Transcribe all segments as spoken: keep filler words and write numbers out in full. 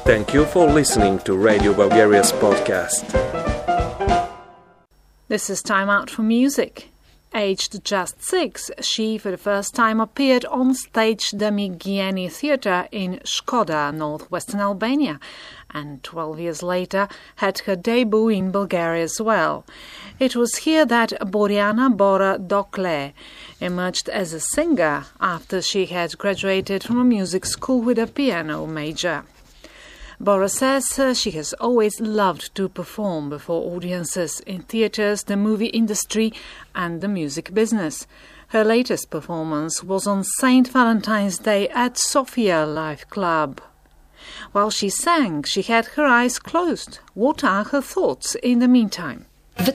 Thank you for listening to Radio Bulgaria's podcast. This is Time Out for Music. Aged just six, she for the first time appeared on stage the Migieni Theatre in Shkoda, northwestern Albania, and twelve years later had her debut in Bulgaria as well. It was here that Borjana Bora Dokle emerged as a singer after she had graduated from a music school with a piano major. Bora says uh, she has always loved to perform before audiences in theatres, the movie industry and the music business. Her latest performance was on Saint Valentine's Day at Sofia Live Club. While she sang, she had her eyes closed. What are her thoughts in the meantime?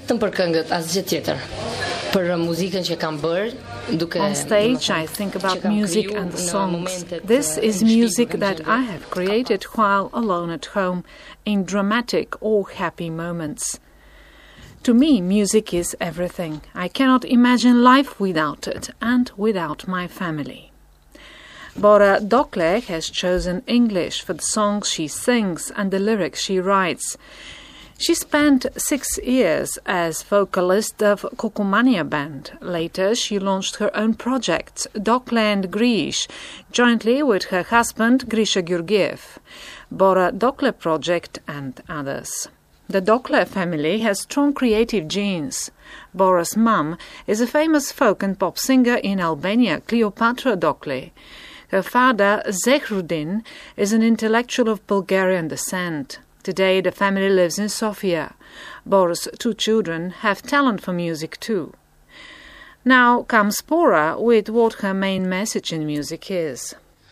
On stage, I think about music and the songs. This is music that I have created while alone at home, in dramatic or happy moments. To me, music is everything. I cannot imagine life without it and without my family. Bora Dokle has chosen English for the songs she sings and the lyrics she writes. She spent six years as vocalist of Kokomania band. Later, she launched her own projects, Dokle and Grish, jointly with her husband, Grisha Georgiev, Bora Dokle Project and others. The Dokle family has strong creative genes. Bora's mum is a famous folk and pop singer in Albania, Cleopatra Dokle. Her father, Zehrudin, is an intellectual of Bulgarian descent. Today, the family lives in Sofia. Bora's two children have talent for music too. Now comes Bora with what her main message in music is.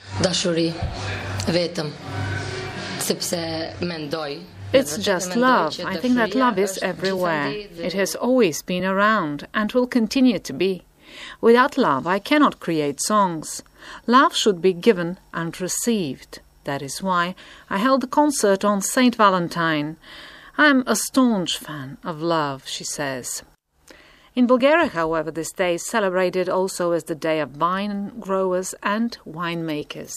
It's just love. I think that love is everywhere. It has always been around and will continue to be. Without love, I cannot create songs. Love should be given and received. That is why I held a concert on Saint Valentine. I am a staunch fan of love, she says. In Bulgaria, however, this day is celebrated also as the Day of Wine Growers and Winemakers.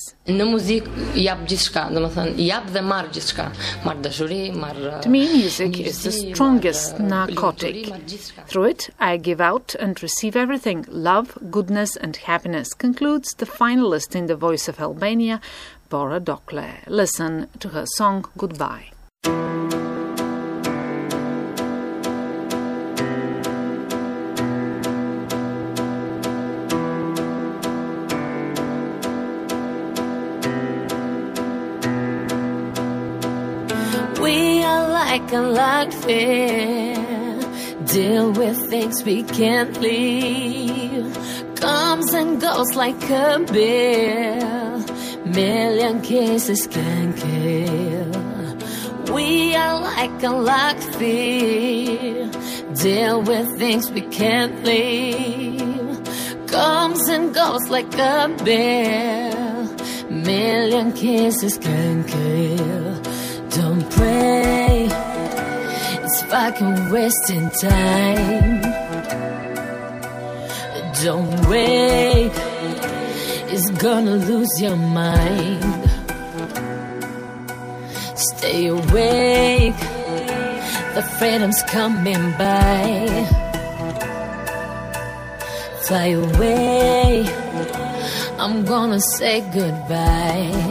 To me, music is the strongest narcotic. Through it, I give out and receive everything, love, goodness and happiness, concludes the finalist in The Voice of Albania, Bora Dokle. Listen to her song Goodbye. We are like a locked fear, deal with things we can't leave. Comes and goes like a bill, million kisses can kill. We are like a locked fear, deal with things we can't leave. Comes and goes like a bill, million kisses can kill. Don't pray, it's fucking wasting time. Don't wait, it's gonna lose your mind. Stay awake, the freedom's coming by. Fly away, I'm gonna say goodbye.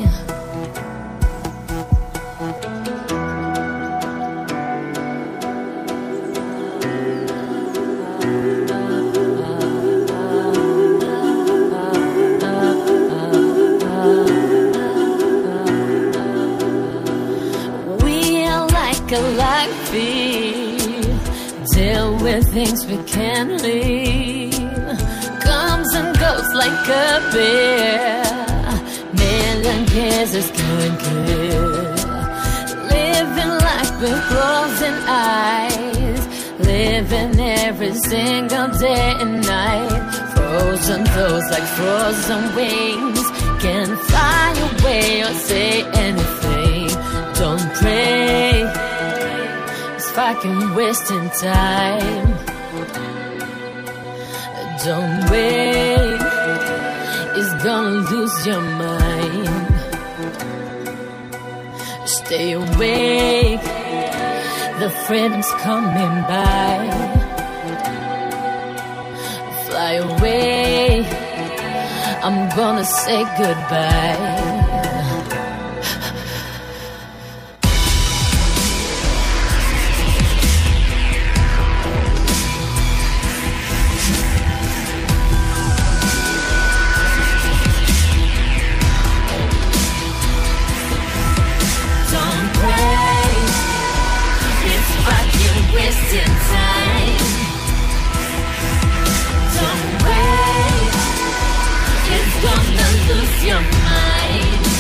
Deal with things we can't leave. Comes and goes like a bear, million kisses can kill. Living life with closing eyes, living every single day and night. Frozen toes like frozen wings, can't fly away or say anything. Don't pray, fucking wasting time. Don't wait, it's gonna lose your mind. Stay awake, the freedom's coming by. Fly away, I'm gonna say goodbye. Wasting time. Don't wait, it's gonna lose your mind.